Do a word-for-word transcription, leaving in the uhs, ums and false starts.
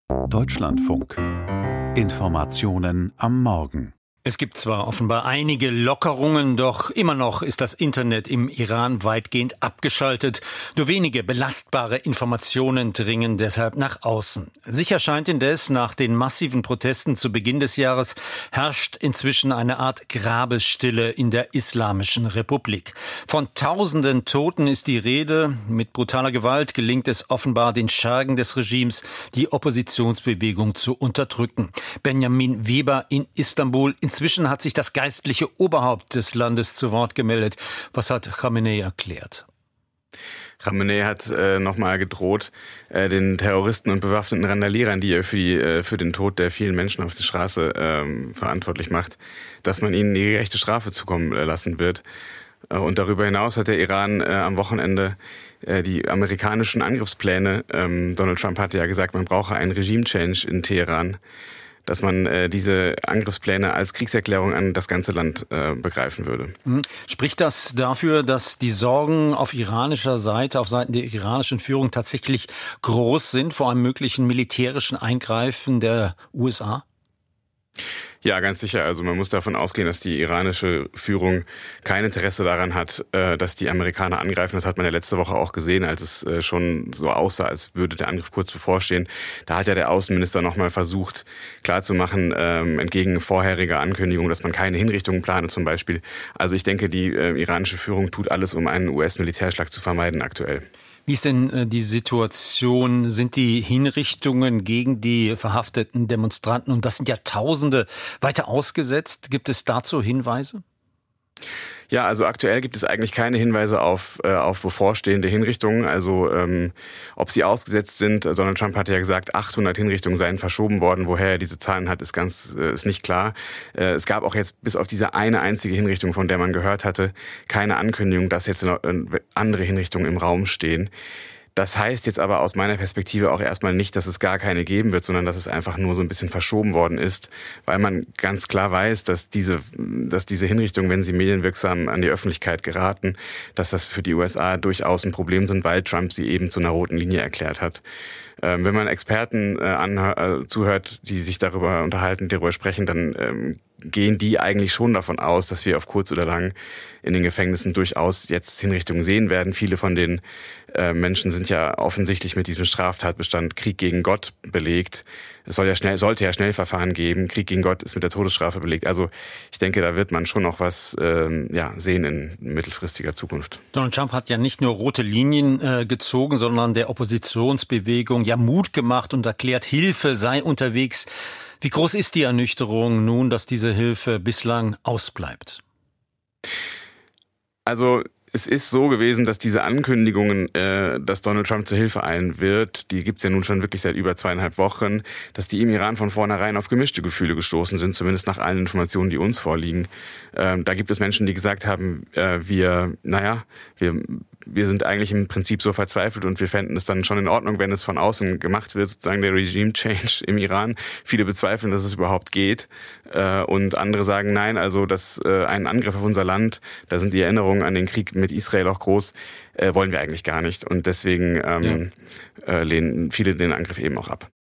Deutschlandfunk. Informationen am Morgen. Es gibt zwar offenbar einige Lockerungen, doch immer noch ist das Internet im Iran weitgehend abgeschaltet. Nur wenige belastbare Informationen dringen deshalb nach außen. Sicher scheint indes, nach den massiven Protesten zu Beginn des Jahres herrscht inzwischen eine Art Grabesstille in der Islamischen Republik. Von tausenden Toten ist die Rede. Mit brutaler Gewalt gelingt es offenbar den Schergen des Regimes, die Oppositionsbewegung zu unterdrücken. Benjamin Weber in Istanbul. Inzwischen hat sich das geistliche Oberhaupt des Landes zu Wort gemeldet. Was hat Khamenei erklärt? Khamenei hat äh, nochmal gedroht, äh, den Terroristen und bewaffneten Randalierern, die er für, die, äh, für den Tod der vielen Menschen auf der Straße äh, verantwortlich macht, dass man ihnen die gerechte Strafe zukommen äh, lassen wird. Äh, und darüber hinaus hat der Iran äh, am Wochenende äh, die amerikanischen Angriffspläne, ähm, Donald Trump hatte ja gesagt, man brauche einen Regime-Change in Teheran, dass man äh, diese Angriffspläne als Kriegserklärung an das ganze Land äh, begreifen würde. Spricht das dafür, dass die Sorgen auf iranischer Seite, auf Seiten der iranischen Führung tatsächlich groß sind vor einem möglichen militärischen Eingreifen der U S A? Ja, ganz sicher. Also man muss davon ausgehen, dass die iranische Führung kein Interesse daran hat, dass die Amerikaner angreifen. Das hat man ja letzte Woche auch gesehen, als es schon so aussah, als würde der Angriff kurz bevorstehen. Da hat ja der Außenminister nochmal versucht, klarzumachen, entgegen vorheriger Ankündigung, dass man keine Hinrichtungen plane zum Beispiel. Also ich denke, die iranische Führung tut alles, um einen U S-Militärschlag zu vermeiden aktuell. Wie ist denn äh, die Situation? Sind die Hinrichtungen gegen die verhafteten Demonstranten, und das sind ja Tausende, weiter ausgesetzt? Gibt es dazu Hinweise? Ja, also aktuell gibt es eigentlich keine Hinweise auf äh, auf bevorstehende Hinrichtungen. Also ähm, ob sie ausgesetzt sind. Donald Trump hat ja gesagt, achthundert Hinrichtungen seien verschoben worden. Woher er diese Zahlen hat, ist ganz äh, ist nicht klar. Äh, es gab auch jetzt bis auf diese eine einzige Hinrichtung, von der man gehört hatte, keine Ankündigung, dass jetzt noch äh, andere Hinrichtungen im Raum stehen. Das heißt jetzt aber aus meiner Perspektive auch erstmal nicht, dass es gar keine geben wird, sondern dass es einfach nur so ein bisschen verschoben worden ist, weil man ganz klar weiß, dass diese, dass diese Hinrichtungen, wenn sie medienwirksam an die Öffentlichkeit geraten, dass das für die U S A durchaus ein Problem sind, weil Trump sie eben zu einer roten Linie erklärt hat. Ähm, wenn man Experten äh, anhör, äh, zuhört, die sich darüber unterhalten, die darüber sprechen, dann ähm, gehen die eigentlich schon davon aus, dass wir auf kurz oder lang in den Gefängnissen durchaus jetzt Hinrichtungen sehen werden. Viele von den äh, Menschen sind ja offensichtlich mit diesem Straftatbestand Krieg gegen Gott belegt. Es soll ja schnell, sollte ja Schnellverfahren geben. Krieg gegen Gott ist mit der Todesstrafe belegt. Also ich denke, da wird man schon noch was ähm, ja, sehen in mittelfristiger Zukunft. Donald Trump hat ja nicht nur rote Linien äh, gezogen, sondern der Oppositionsbewegung ja Mut gemacht und erklärt, Hilfe sei unterwegs. Wie groß ist die Ernüchterung nun, dass diese Hilfe bislang ausbleibt? Also es ist so gewesen, dass diese Ankündigungen, äh, dass Donald Trump zur Hilfe eilen wird, die gibt's ja nun schon wirklich seit über zweieinhalb Wochen, dass die im Iran von vornherein auf gemischte Gefühle gestoßen sind, zumindest nach allen Informationen, die uns vorliegen. Ähm, da gibt es Menschen, die gesagt haben, äh, wir, naja, wir, wir sind eigentlich im Prinzip so verzweifelt und wir fänden es dann schon in Ordnung, wenn es von außen gemacht wird, sozusagen der Regime Change im Iran. Viele bezweifeln, dass es überhaupt geht. Äh, und andere sagen, nein, also das äh, ein Angriff auf unser Land, da sind die Erinnerungen an den Krieg mit Israel auch groß, äh, wollen wir eigentlich gar nicht. Und deswegen ähm, ja. äh, lehnen viele den Angriff eben auch ab.